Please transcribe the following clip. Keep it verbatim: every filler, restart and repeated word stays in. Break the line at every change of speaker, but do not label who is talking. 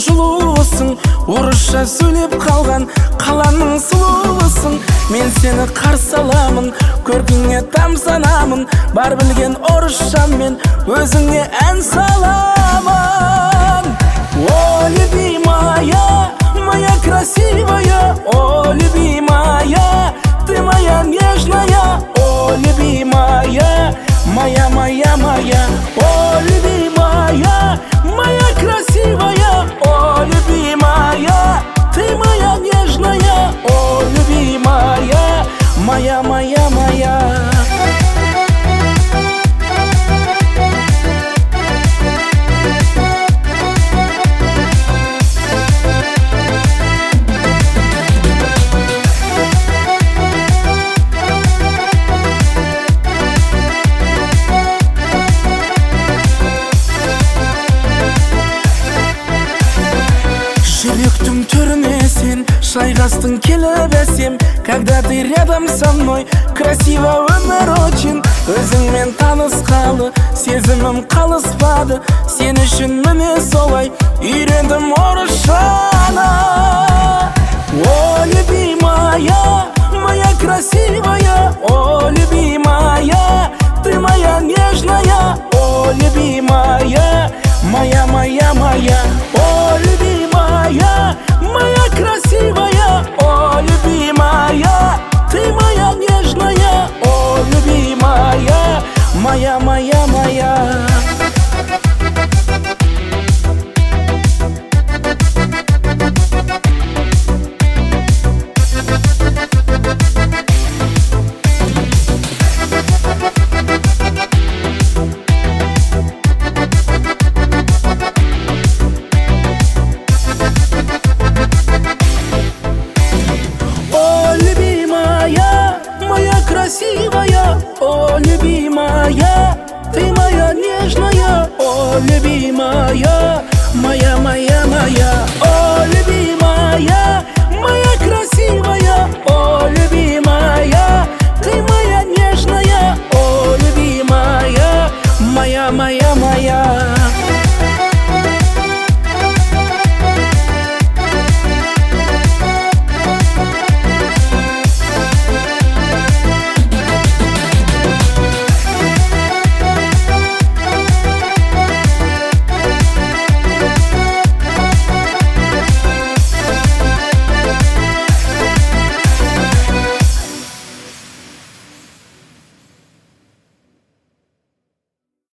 жылуысың, орысша сөйлеп қалған қаланың сұлуысың. Мен сені қарсы аламын, көркіңе тамсанамын, бар білген орысшаммен өзіңе ән саламын. О, любимая, моя красивая, о, любимая, ты моя нежная, о, любимая, моя, моя, моя, о, любимая, моя красивая, о, любимая, ты моя нежная, о, любимая, моя, моя, моя. Жүректің түріне сен шайқастың келіп әсем, когда ты рядом со мной, красиво өмір очень. Өзіңмен танысқалы сезімім қалыспады, сен үшін міне солай үйрендім орысшаны. О, любимая, моя красивая, о, любимая, ты моя нежная, о, любимая, моя, моя, моя, о, любимая, моя красивая, о, любимая, ты моя нежная, о, любимая, моя, моя, моя. Красивая, о, любимая, ты моя нежная, о, любимая, моя, моя, моя.